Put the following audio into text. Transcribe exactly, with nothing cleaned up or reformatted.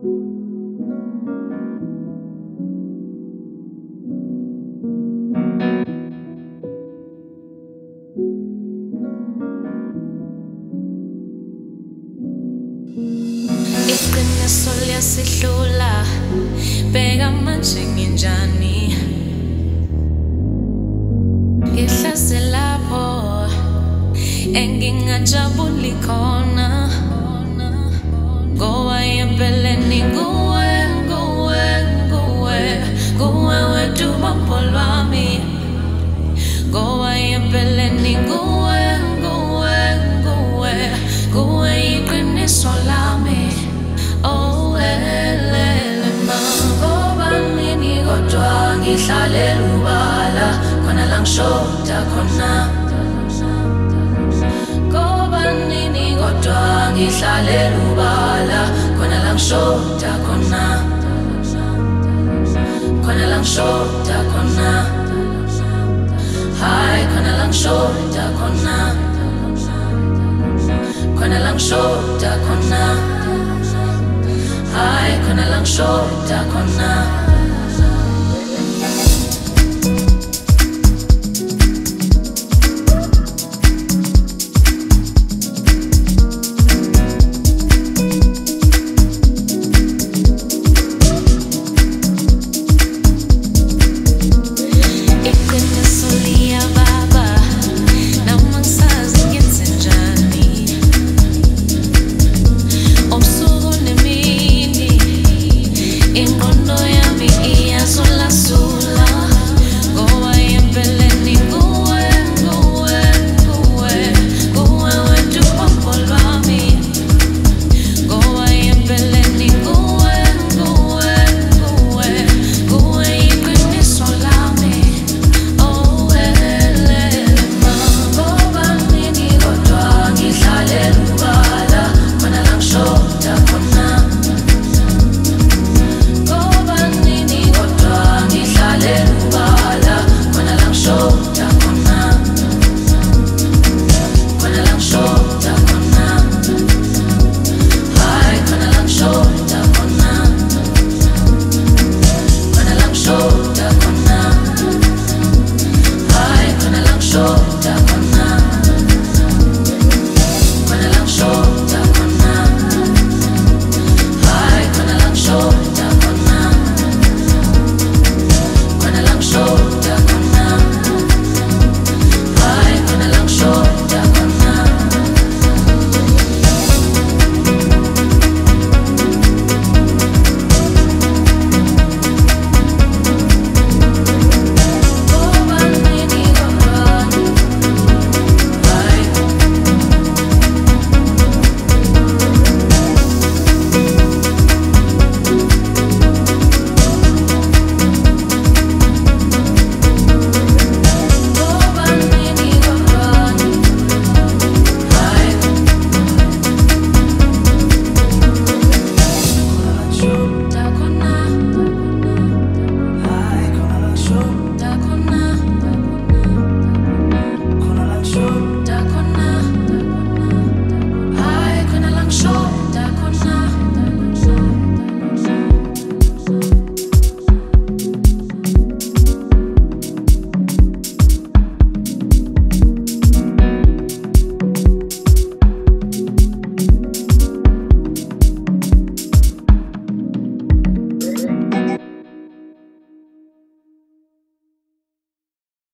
Iqiniso liyasihlula, bheka manje nginjani. Ngihlase lapho engingajabuli khona, ngoba empeleni nguwe, nguwe, nguwe, nguwe wedwa ubambo lwami. Ngoba empeleni nguwe, nguwe, nguwe, nguwe iqiniso lami. Oh elele ma, ngoba nini kodwa ngihlalela ubala, khona la ngishoda khona. Ngoba nini kodwa ngihlalela ubala, khona la ngishoda khona. Khona la ngishoda khona. Hi, khona la ngishoda khona. Khona la ngishoda khona. Hi, khona la ngishoda khona.